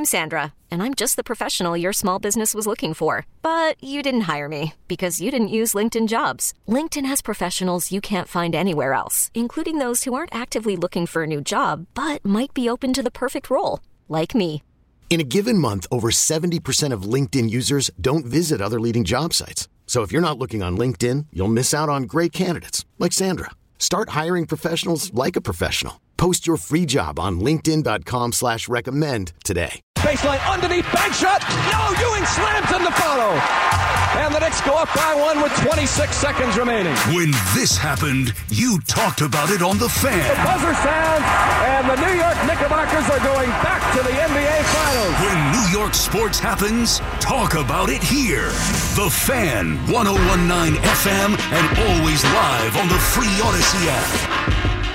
I'm Sandra, and I'm just the professional your small business was looking for. But you didn't hire me because you didn't use LinkedIn Jobs. LinkedIn has professionals you can't find anywhere else, including those who aren't actively looking for a new job, but might be open to the perfect role, like me. In a given month, over 70% of LinkedIn users don't visit other leading job sites. So if you're not looking on LinkedIn, you'll miss out on great candidates like Sandra. Start hiring professionals like a professional. Post your free job on linkedin.com/recommend today. Baseline underneath, bank shot. No, Ewing slams in the follow. And the Knicks go up by one with 26 seconds remaining. When this happened, you talked about it on The Fan. The buzzer sounds, and the New York Knickerbockers are going back to the NBA Finals. When New York sports happens, talk about it here. The Fan, 101.9 FM, and always live on the free Odyssey app.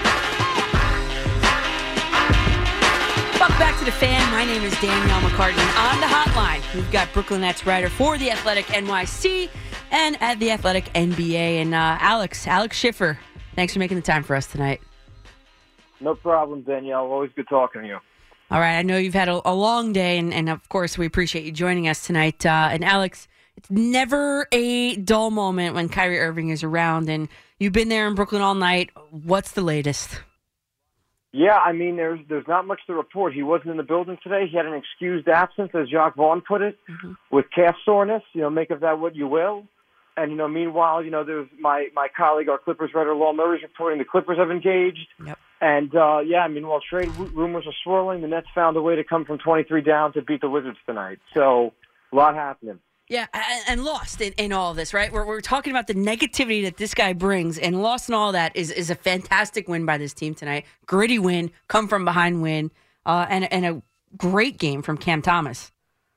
Welcome back to The Fan. My name is Danielle McCartan. On the hotline, we've got Brooklyn Nets writer for The Athletic NYC and at The Athletic NBA. And Alex Schiffer, thanks for making the time for us tonight. No problem, Danielle. Always good talking to you. All right, I know you've had a long day, and of course, we appreciate you joining us tonight. And Alex, it's never a dull moment when Kyrie Irving is around, and you've been there in Brooklyn all night. What's the latest? Yeah, I mean, there's not much to report. He wasn't in the building today. He had an excused absence, as Jacques Vaughn put it, with calf soreness. Make of that what you will. And, meanwhile, there's my colleague, our Clippers writer, Law Murray's reporting the Clippers have engaged. Yep. And, while trade rumors are swirling, the Nets found a way to come from 23 down to beat the Wizards tonight. So, a lot happening. Yeah, and lost in all of this, right? We're talking about the negativity that this guy brings, and lost in all that is a fantastic win by this team tonight. Gritty win, come from behind win, and a great game from Cam Thomas.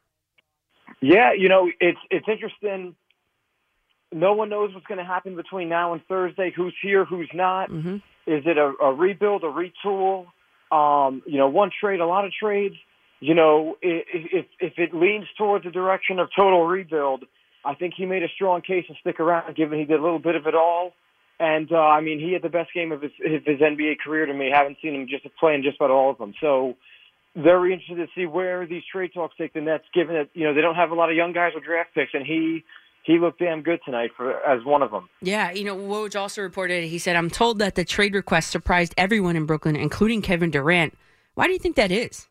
Yeah, it's interesting. No one knows what's going to happen between now and Thursday. Who's here, who's not? Mm-hmm. Is it a rebuild, a retool? One trade, a lot of trades. If it leans towards the direction of total rebuild, I think he made a strong case to stick around, given he did a little bit of it all. And, he had the best game of his NBA career to me. I haven't seen him just play in just about all of them. So very interested to see where these trade talks take the Nets, given that, they don't have a lot of young guys with draft picks, and he looked damn good tonight as one of them. Yeah, Woj also reported, he said, "I'm told that the trade request surprised everyone in Brooklyn, including Kevin Durant." Why do you think that is?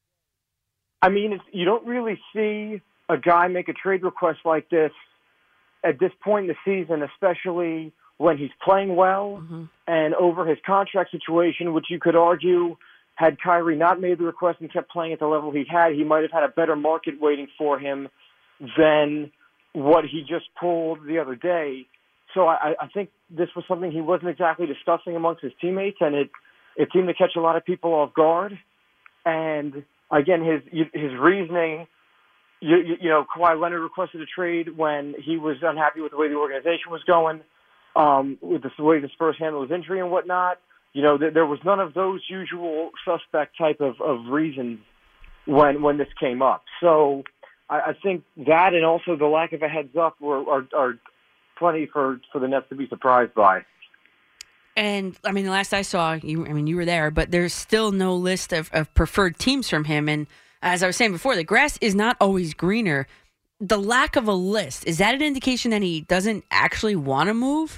I mean, you don't really see a guy make a trade request like this at this point in the season, especially when he's playing well and over his contract situation, which you could argue, had Kyrie not made the request and kept playing at the level he had, he might have had a better market waiting for him than what he just pulled the other day. So I think this was something he wasn't exactly discussing amongst his teammates, and it seemed to catch a lot of people off guard. And again, his reasoning, Kawhi Leonard requested a trade when he was unhappy with the way the organization was going, with the way the Spurs handled his injury and whatnot. There was none of those usual suspect type of reasons when this came up. So I think that, and also the lack of a heads up, are plenty for the Nets to be surprised by. And, the last I saw, you were there, but there's still no list of preferred teams from him. And as I was saying before, the grass is not always greener. The lack of a list, is that an indication that he doesn't actually want to move?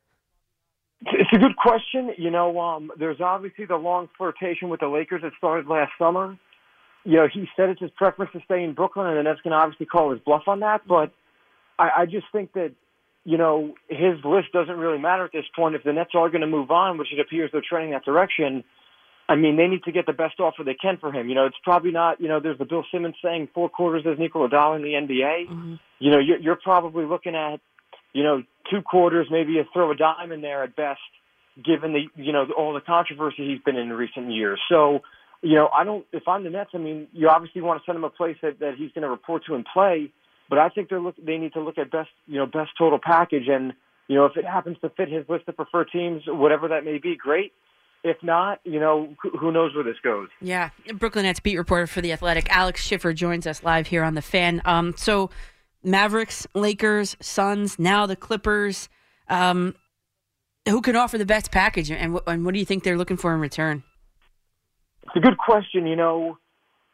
It's a good question. There's obviously the long flirtation with the Lakers that started last summer. He said it's his preference to stay in Brooklyn, and the Nets can obviously call his bluff on that. But I just think that, his list doesn't really matter at this point. If the Nets are going to move on, which it appears they're trending that direction, they need to get the best offer they can for him. It's probably not, there's the Bill Simmons saying 4 quarters doesn't equal $1 in the NBA. Mm-hmm. You're probably looking at, 2 quarters, maybe a throw a dime in there at best, given all the controversy he's been in recent years. So, if I'm the Nets, you obviously want to send him a place that he's going to report to and play. But I think they need to look at best total package, and if it happens to fit his list of preferred teams, whatever that may be, great. If not, who knows where this goes. Yeah, Brooklyn Nets beat reporter for The Athletic, Alex Schiffer, joins us live here on The Fan. So Mavericks, Lakers, Suns, now the Clippers. Who can offer the best package, and what do you think they're looking for in return? It's a good question.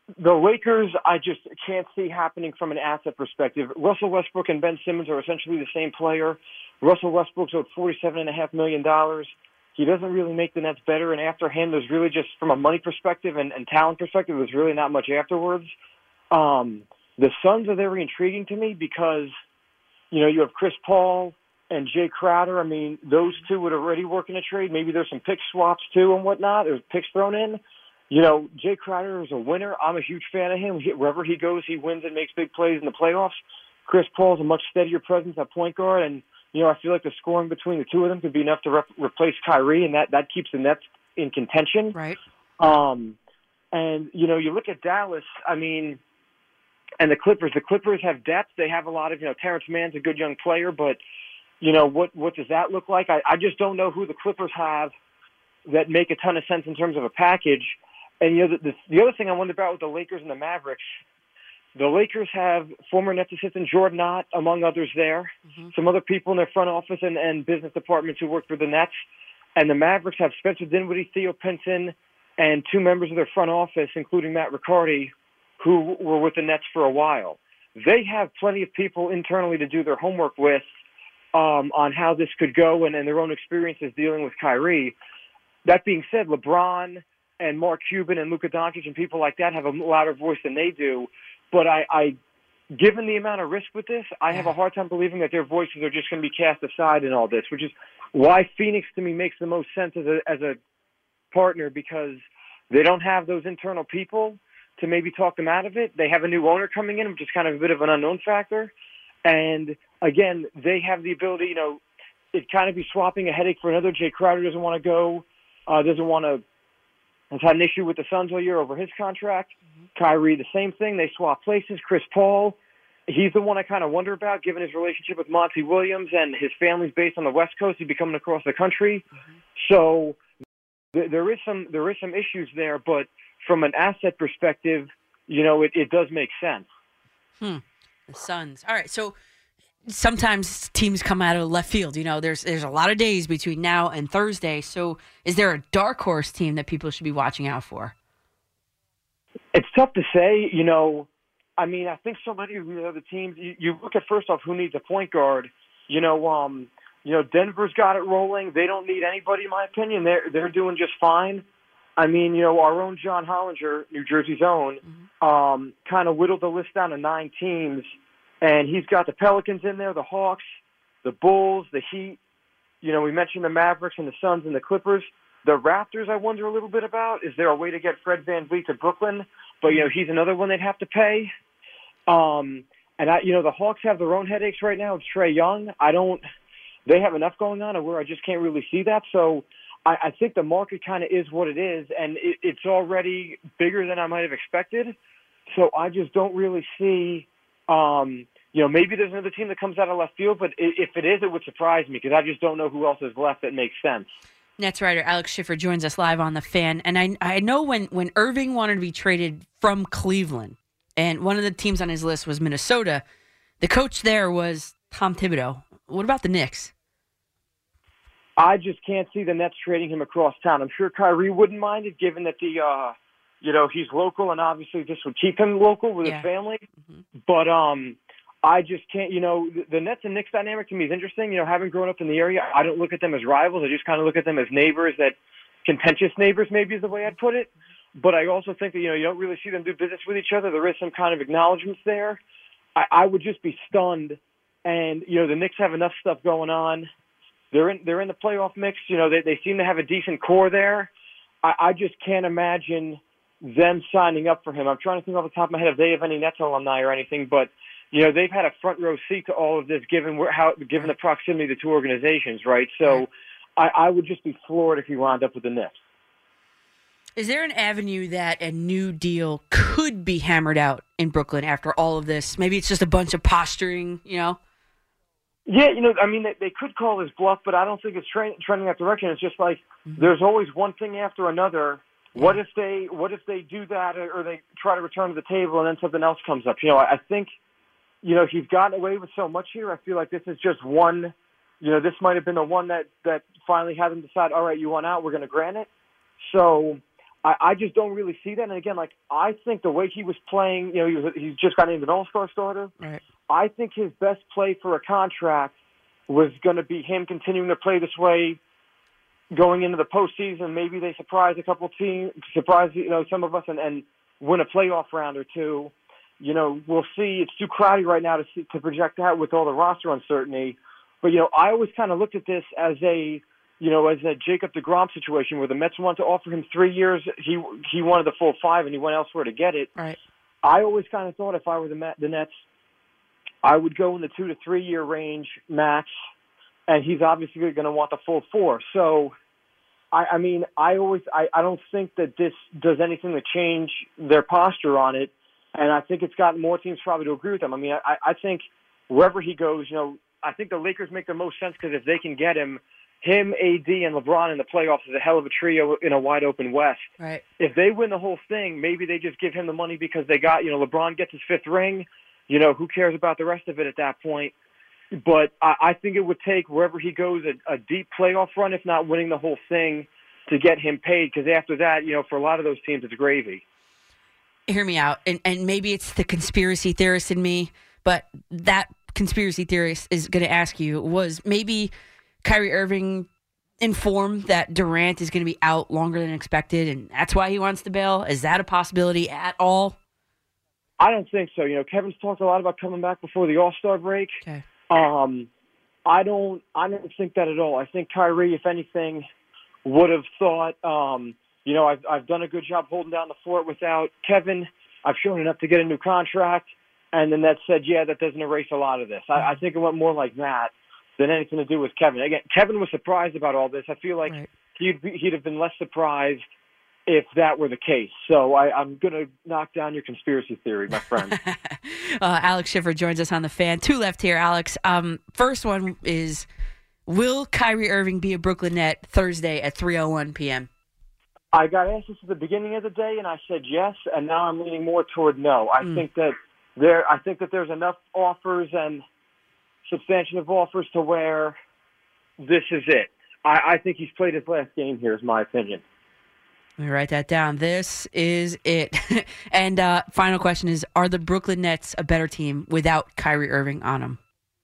The Lakers, I just can't see happening from an asset perspective. Russell Westbrook and Ben Simmons are essentially the same player. Russell Westbrook's owed $47.5 million. He doesn't really make the Nets better, and after him, there's really just, from a money perspective and talent perspective, there's really not much afterwards. The Suns are very intriguing to me because, you have Chris Paul and Jay Crowder. I mean, those two would already work in a trade. Maybe there's some pick swaps, too, and whatnot. There's picks thrown in. Jay Crowder is a winner. I'm a huge fan of him. Wherever he goes, he wins and makes big plays in the playoffs. Chris Paul is a much steadier presence at point guard, and I feel like the scoring between the two of them could be enough to replace Kyrie, and that keeps the Nets in contention. Right. And you look at Dallas. I mean, and the Clippers. The Clippers have depth. They have a lot of Terrence Mann's a good young player, but what does that look like? I just don't know who the Clippers have that make a ton of sense in terms of a package. And the other thing I wonder about with the Lakers and the Mavericks. The Lakers have former Nets assistant Jordan Ott, among others there, some other people in their front office and business departments who work for the Nets. And the Mavericks have Spencer Dinwiddie, Theo Pinson, and two members of their front office, including Matt Riccardi, who were with the Nets for a while. They have plenty of people internally to do their homework with on how this could go and their own experiences dealing with Kyrie. That being said, LeBron and Mark Cuban and Luka Doncic and people like that have a louder voice than they do. But I given the amount of risk with this, I have a hard time believing that their voices are just going to be cast aside in all this, which is why Phoenix to me makes the most sense as a partner, because they don't have those internal people to maybe talk them out of it. They have a new owner coming in, which is kind of a bit of an unknown factor. And again, they have the ability, it kind of be swapping a headache for another. Jay Crowder doesn't want to go, has had an issue with the Suns all year over his contract. Kyrie, the same thing. They swap places. Chris Paul, he's the one I kind of wonder about, given his relationship with Monty Williams and his family's based on the West Coast. He'd be coming across the country. So there is some issues there, but from an asset perspective, it does make sense. The Suns. All right, so sometimes teams come out of left field. There's a lot of days between now and Thursday. So is there a dark horse team that people should be watching out for? It's tough to say. I think so many of the other teams, you look at first off who needs a point guard. Denver's got it rolling. They don't need anybody, in my opinion. They're doing just fine. I mean, our own John Hollinger, New Jersey's own, kind of whittled the list down to 9 teams. And he's got the Pelicans in there, the Hawks, the Bulls, the Heat. We mentioned the Mavericks and the Suns and the Clippers. The Raptors, I wonder a little bit about. Is there a way to get Fred VanVleet to Brooklyn? But, he's another one they'd have to pay. The Hawks have their own headaches right now. It's Trae Young. They have enough going on where I just can't really see that. So I think the market kind of is what it is, and it's already bigger than I might have expected. So I just don't really see maybe there's another team that comes out of left field, but if it is, it would surprise me because I just don't know who else is left that makes sense. Nets writer Alex Schiffer joins us live on The Fan. And I know when Irving wanted to be traded from Cleveland, and one of the teams on his list was Minnesota, the coach there was Tom Thibodeau. What about the Knicks? I just can't see the Nets trading him across town. I'm sure Kyrie wouldn't mind it, given that he's local, and obviously this would keep him local with his family. But I just can't, the Nets and Knicks dynamic to me is interesting. Having grown up in the area, I don't look at them as rivals. I just kind of look at them as neighbors, contentious neighbors maybe is the way I'd put it. But I also think that, you don't really see them do business with each other. There is some kind of acknowledgments there. I would just be stunned. And, the Knicks have enough stuff going on. They're in the playoff mix. They seem to have a decent core there. I just can't imagine them signing up for him. I'm trying to think off the top of my head if they have any Nets alumni or anything, but they've had a front row seat to all of this given the proximity of the two organizations, right? So I would just be floored if he wound up with the Knicks. Is there an avenue that a new deal could be hammered out in Brooklyn after all of this? Maybe it's just a bunch of posturing, Yeah, they could call his bluff, but I don't think it's trending that direction. It's just like there's always one thing after another. What if they do that or they try to return to the table and then something else comes up? I think, he's gotten away with so much here. I feel like this is just one, this might have been the one that finally had them decide, all right, you want out, we're going to grant it. So I just don't really see that. And again, like, I think the way he was playing, he's just got named an all-star starter. Right. I think his best play for a contract was going to be him continuing to play this way going into the postseason. Maybe they surprise a couple teams, some of us, and win a playoff round or two. We'll see. It's too crowded right now to project out with all the roster uncertainty. But, I always kind of looked at this as a Jacob deGrom situation where the Mets wanted to offer him 3 years. He wanted the full 5, and he went elsewhere to get it. Right. I always kind of thought if I were the Nets, I would go in the 2 to 3 year range max, and he's obviously going to want the full 4. So, I don't think that this does anything to change their posture on it, and I think it's gotten more teams probably to agree with them. I mean, I think wherever he goes, I think the Lakers make the most sense because if they can get him, AD, and LeBron in the playoffs is a hell of a trio in a wide-open West. Right. If they win the whole thing, maybe they just give him the money because they got, LeBron gets his 5th ring. Who cares about the rest of it at that point? But I think it would take, wherever he goes, a deep playoff run, if not winning the whole thing, to get him paid. Because after that, for a lot of those teams, it's gravy. Hear me out. And maybe it's the conspiracy theorist in me, but that conspiracy theorist is going to ask you, was maybe Kyrie Irving informed that Durant is going to be out longer than expected, and that's why he wants to bail? Is that a possibility at all? I don't think so. Kevin's talked a lot about coming back before the All-Star break. Okay. I don't think that at all. I think Kyrie, if anything, would have thought, I've done a good job holding down the fort without Kevin. I've shown enough to get a new contract. And then that said, that doesn't erase a lot of this. I think it went more like that than anything to do with Kevin. Again, Kevin was surprised about all this. I feel like he'd have been less surprised if that were the case. So I'm going to knock down your conspiracy theory, my friend. Alex Schiffer joins us on The Fan. 2 left here, Alex. First one is, will Kyrie Irving be a Brooklyn Net Thursday at 3:01 p.m.? I got asked this at the beginning of the day, and I said yes, and now I'm leaning more toward no. I think that there's enough offers and substantive offers to where this is it. I think he's played his last game here, is my opinion. Let me write that down. This is it. And final question is, are the Brooklyn Nets a better team without Kyrie Irving on them?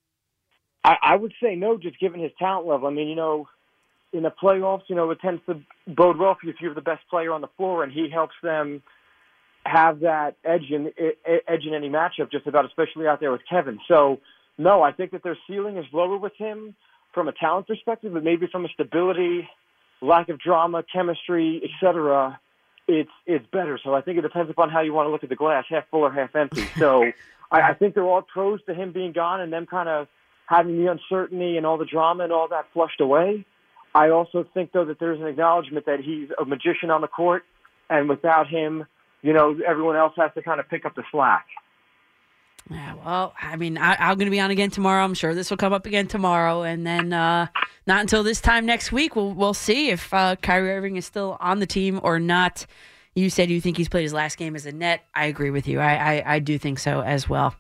I would say no, just given his talent level. I mean, in the playoffs, it tends to bode well for you if you have the best player on the floor, and he helps them have that edge in any matchup, just about, especially out there with Kevin. So, no, I think that their ceiling is lower with him from a talent perspective, but maybe from a stability, lack of drama, chemistry, etc., it's better. So I think it depends upon how you want to look at the glass, half full or half empty. So I think they're all pros to him being gone and them kind of having the uncertainty and all the drama and all that flushed away. I also think, though, that there's an acknowledgement that he's a magician on the court, and without him, everyone else has to kind of pick up the slack. Yeah, well, I mean, I'm going to be on again tomorrow. I'm sure this will come up again tomorrow. And then not until this time next week, we'll see if Kyrie Irving is still on the team or not. You said you think he's played his last game as a Net. I agree with you. I do think so as well.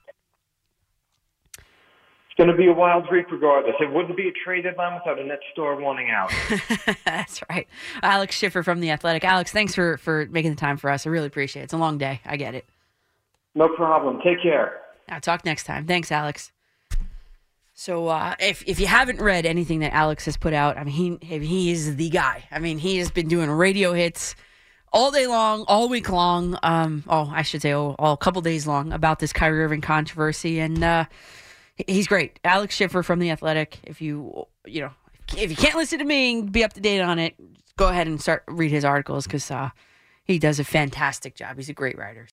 It's going to be a wild week regardless. It wouldn't be a trade deadline without a Nets star wanting out. That's right. Alex Schiffer from The Athletic. Alex, thanks for making the time for us. I really appreciate it. It's a long day. I get it. No problem. Take care. I'll talk next time. Thanks, Alex. So if you haven't read anything that Alex has put out, I mean, he is the guy. I mean, he has been doing radio hits all day long, all week long. I should say, all couple days long about this Kyrie Irving controversy, and he's great. Alex Schiffer from The Athletic. If you can't listen to me and be up to date on it, go ahead and read his articles because he does a fantastic job. He's a great writer.